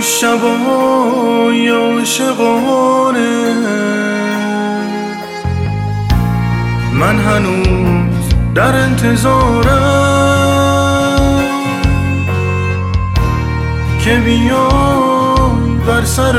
شبای عاشقانه من هنوز در انتظارم که بیای بر سر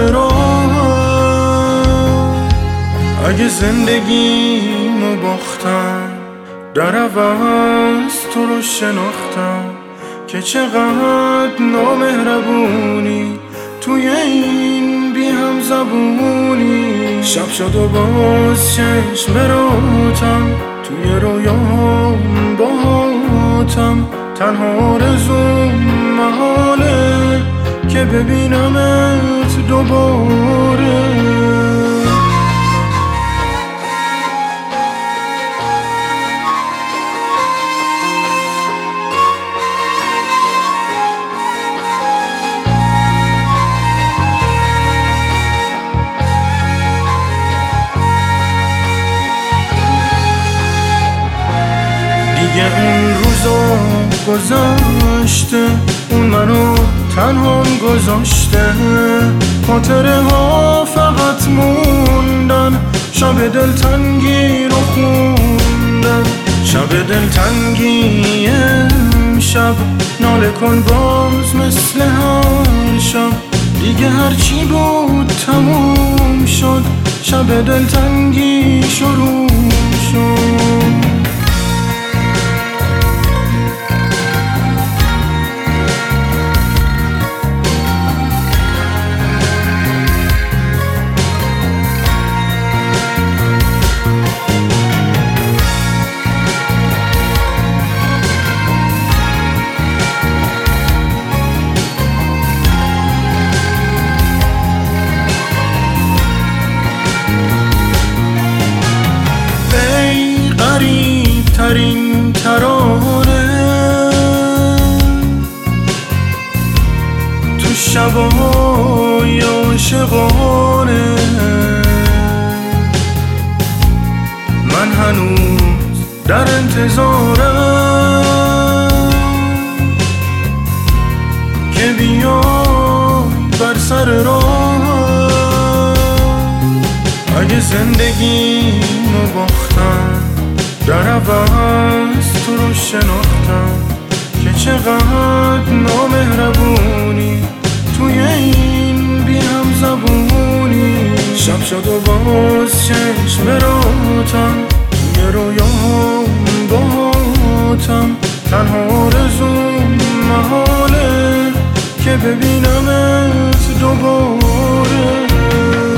راه. اگه زندگیمو باختم در عوض تو رو شناختم که چقدر نامهربونی توی این بی هم زبونی. شب شد و باز چشم براتم توی رویام باهاتم، تنها آرزوم محاله که ببینمت دوباره. دیگه اون روزا گذشته، اون منو تنها گذاشته، خاطره ها فقط موندن، شب دلتنگی رو خوندن. شب دلتنگی امشب ناله کن باز مثل هر شب، دیگه هرچی بود تموم شد، شب دلتنگی شروع شد. ترین ترانه تو شبای عاشقانه من هنوز در انتظارم که بیای بر سر راه. اگه زندگیمو باختم در عوض تو رو شناختم که چقدر نامهربونی توی این بی هم زبونی. شب شد و باز چشم براتم توی رویام باهاتم، تنها آرزوم محاله که ببینمت دوباره.